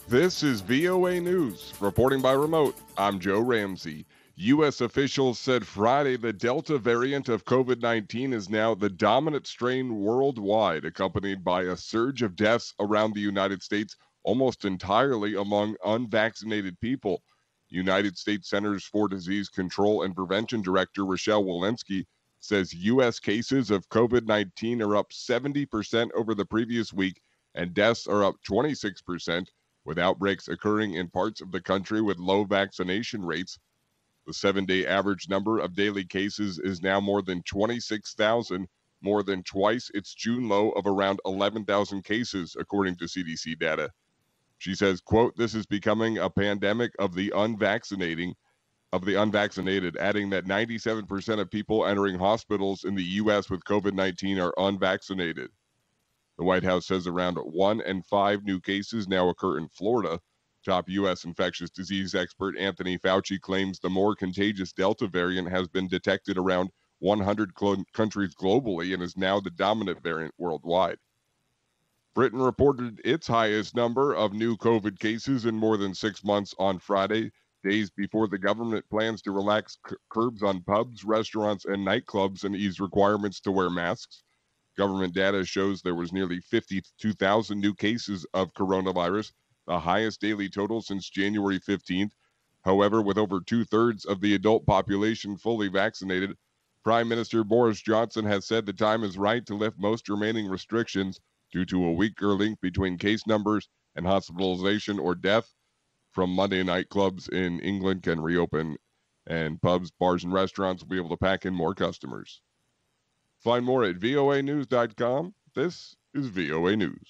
This is VOA News. Reporting by remote, I'm Joe Ramsey. U.S. officials said Friday the Delta variant of COVID 19 is now the dominant strain worldwide, accompanied by a surge of deaths around the United States, almost entirely among unvaccinated people. United States Centers for Disease Control and Prevention Director Rochelle Walensky says U.S. cases of COVID 19 are up 70% over the previous week, and deaths are up 26%, with outbreaks occurring in parts of the country with low vaccination rates. The 7-day average number of daily cases is now more than 26,000, more than twice its June low of around 11,000 cases, according to CDC data. She says, quote, "This is becoming a pandemic of the unvaccinated, adding that 97% of people entering hospitals in the U.S. with COVID-19 are unvaccinated. The White House says around 1 in 5 new cases now occur in Florida. Top U.S. infectious disease expert Anthony Fauci claims the more contagious Delta variant has been detected around 100 countries globally and is now the dominant variant worldwide. Britain reported its highest number of new COVID cases in more than 6 months on Friday, days before the government plans to relax curbs on pubs, restaurants, and nightclubs and ease requirements to wear masks. Government data shows there was nearly 52,000 new cases of coronavirus, the highest daily total since January 15th. However, with over two-thirds of the adult population fully vaccinated, Prime Minister Boris Johnson has said the time is right to lift most remaining restrictions due to a weaker link between case numbers and hospitalization or death. From Monday, nightclubs in England can reopen, and pubs, bars, and restaurants will be able to pack in more customers. Find more at voanews.com. This is VOA News.